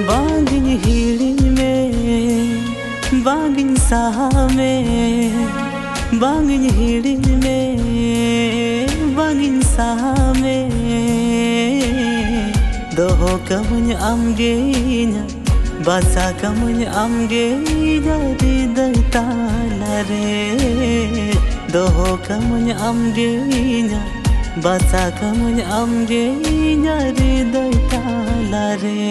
Bangin hiling me, bangin saha me, bangin hiling me, bangin saha me. Doho kamunya amgenya, basa kamunya amgenya hriday talare. Doho kamunya amgenya, basa kamunya amgenya hriday talare.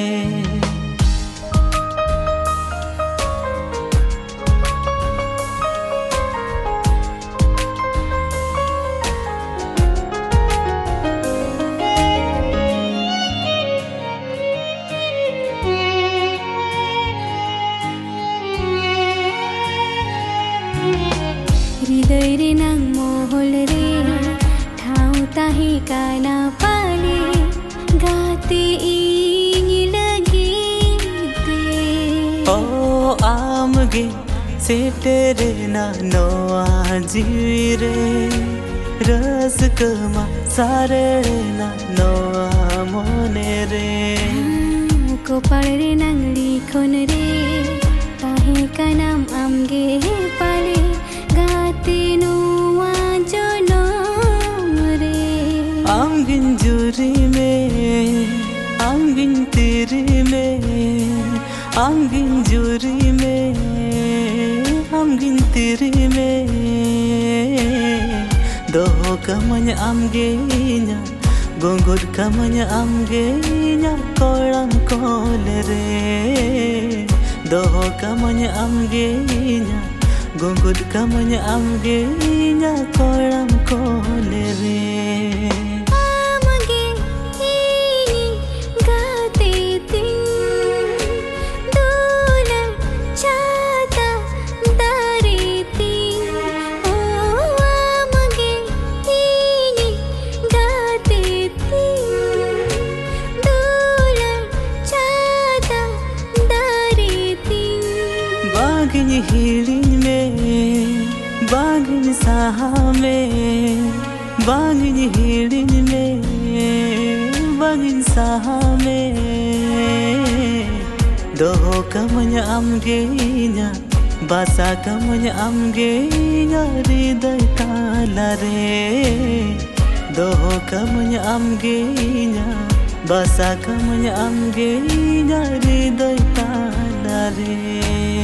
हृदय रे नंग मोहल रे ठाव ताही काना पाले गाते इंगी लगी दे ओ आमगे सेटेरे ना नोआ जीरे रस कमा सारे ना नोआ मोने रे कोपाल रे नंग लिखोन रे ताही का नाम आमगे पाले गाते नुआ जनम रे आमगिन जुरी में आमगिन तेरी में आमगिन जुरी में आमगिन तेरी में doho kamunya amgenya gonggod kamunya amgenya kolam kolere doho kamunya amgenya gonggod kamunya amgenya kolam kolere. Bangin hiling me, bangin saha me, bangin hiling me, bangin saha me. Doho kamunya amgenya, basa kamunya amgenya hriday talare. Doho kamunya amgenya, basa kamunya amgenya hriday talare.